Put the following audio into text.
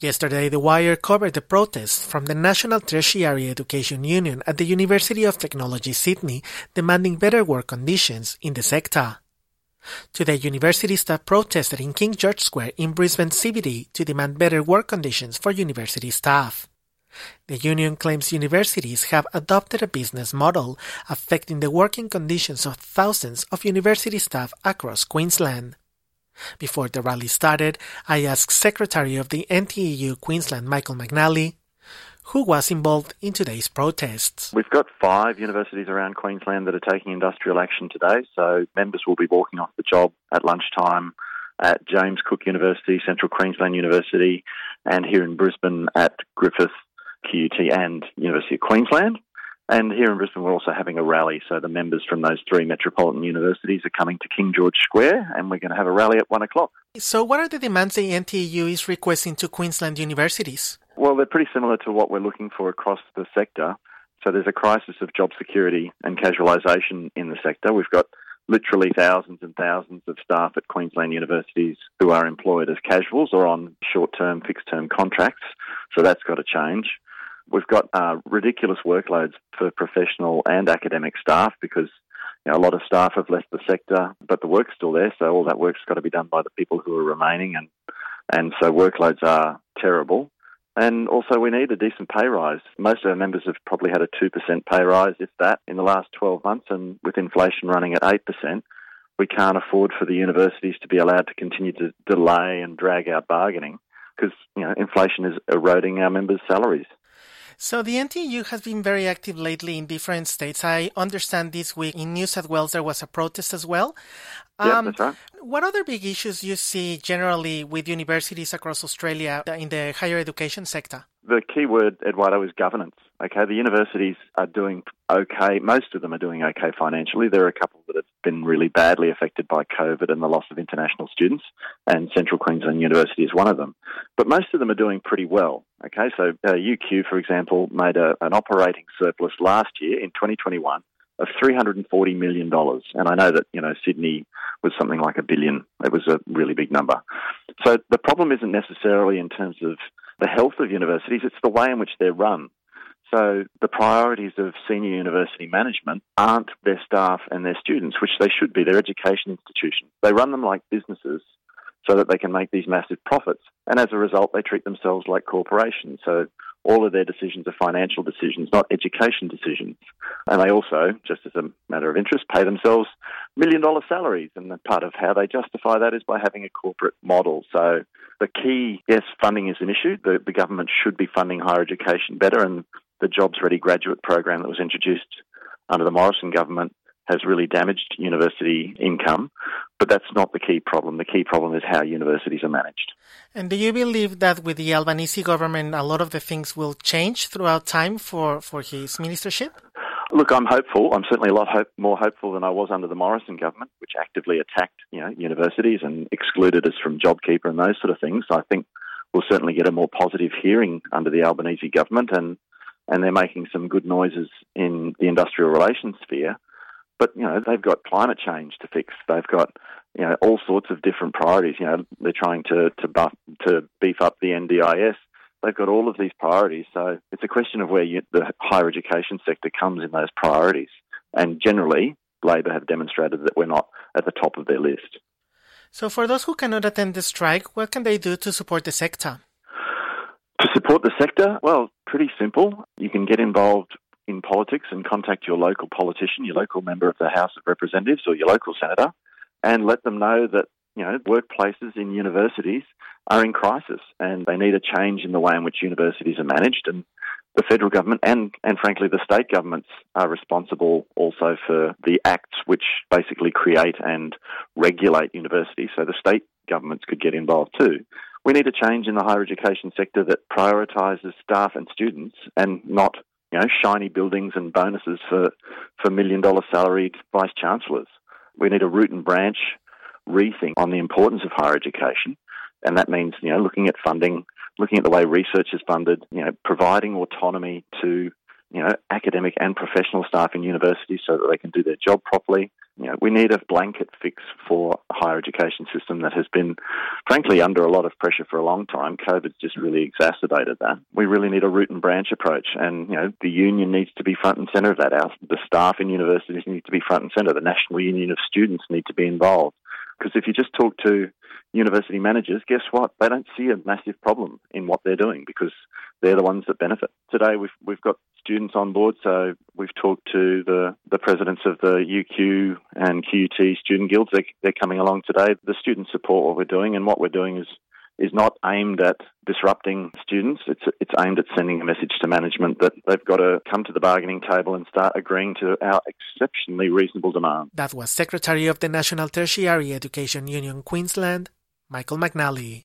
Yesterday, The Wire covered the protests from the National Tertiary Education Union at the University of Technology Sydney demanding better work conditions in the sector. Today, university staff protested in King George Square in Brisbane CBD to demand better work conditions for university staff. The union claims universities have adopted a business model affecting the working conditions of thousands of university staff across Queensland. Before the rally started, I asked Secretary of the NTEU Queensland, Michael McNally, who was involved in today's protests. We've got 5 universities around Queensland that are taking industrial action today, so members will be walking off the job at lunchtime at James Cook University, Central Queensland University, and here in Brisbane at Griffith, QUT and University of Queensland. And here in Brisbane, we're also having a rally. So the members from those 3 metropolitan universities are coming to King George Square, and we're going to have a rally at 1 o'clock. So what are the demands the NTEU is requesting to Queensland universities? Well, they're pretty similar to what we're looking for across the sector. So there's a crisis of job security and casualisation in the sector. We've got literally thousands and thousands of staff at Queensland universities who are employed as casuals or on short-term, fixed-term contracts. So that's got to change. We've got ridiculous workloads for professional and academic staff because a lot of staff have left the sector, but the work's still there, so all that work's got to be done by the people who are remaining, and so workloads are terrible. And also we need a decent pay rise. Most of our members have probably had a 2% pay rise, if that, in the last 12 months, and with inflation running at 8%, we can't afford for the universities to be allowed to continue to delay and drag out bargaining because inflation is eroding our members' salaries. So the NTEU has been very active lately in different states. I understand this week in New South Wales there was a protest as well. Yeah, that's right. What other big issues you see generally with universities across Australia in the higher education sector? The key word, Eduardo, is governance. Okay, the universities are doing okay. Most of them are doing okay financially. There are a couple that have been really badly affected by COVID and the loss of international students, and Central Queensland University is one of them. But most of them are doing pretty well. Okay, so UQ, for example, made an operating surplus last year in 2021 of $340 million. And I know that, Sydney was something like $1 billion. It was a really big number. So the problem isn't necessarily in terms of the health of universities, it's the way in which they're run. So the priorities of senior university management aren't their staff and their students, which they should be. They're education institutions. They run them like businesses so that they can make these massive profits. And as a result, they treat themselves like corporations. So all of their decisions are financial decisions, not education decisions. And they also, just as a matter of interest, pay themselves $1 million salaries. And part of how they justify that is by having a corporate model. So the key, yes, funding is an issue. The government should be funding higher education better. And the Jobs Ready graduate program that was introduced under the Morrison government has really damaged university income. But that's not the key problem. The key problem is how universities are managed. And do you believe that with the Albanese government, a lot of the things will change throughout time for his ministership? Look, I'm hopeful. I'm certainly a lot more hopeful than I was under the Morrison government, which actively attacked, universities and excluded us from JobKeeper and those sort of things. I think we'll certainly get a more positive hearing under the Albanese government, and they're making some good noises in the industrial relations sphere. But, they've got climate change to fix. They've got, all sorts of different priorities. They're trying to beef up the NDIS. They've got all of these priorities. So it's a question of where the higher education sector comes in those priorities. And generally, Labor have demonstrated that we're not at the top of their list. So for those who cannot attend the strike, what can they do to support the sector? To support the sector? Well, pretty simple. You can get involved in politics and contact your local politician, your local member of the House of Representatives or your local senator, and let them know that, workplaces in universities are in crisis and they need a change in the way in which universities are managed. And the federal government and frankly, the state governments are responsible also for the acts which basically create and regulate universities. So the state governments could get involved too. We need a change in the higher education sector that prioritises staff and students and not shiny buildings and bonuses for $1 million salaried vice-chancellors. We need a root and branch rethink on the importance of higher education, and that means, looking at funding, looking at the way research is funded, providing autonomy to academic and professional staff in universities so that they can do their job properly. We need a blanket fix for a higher education system that has been, frankly, under a lot of pressure for a long time. COVID's just really exacerbated that. We really need a root and branch approach, and the union needs to be front and centre of that. The staff in universities need to be front and centre. The National Union of Students need to be involved. Because if you just talk to university managers, guess what? They don't see a massive problem in what they're doing because they're the ones that benefit. Today we've got students on board, so we've talked to the presidents of the UQ and QUT student guilds. They're coming along today. The students support what we're doing, and what we're doing is not aimed at disrupting students. It's aimed at sending a message to management that they've got to come to the bargaining table and start agreeing to our exceptionally reasonable demands. That was Secretary of the National Tertiary Education Union Queensland, Michael McNally.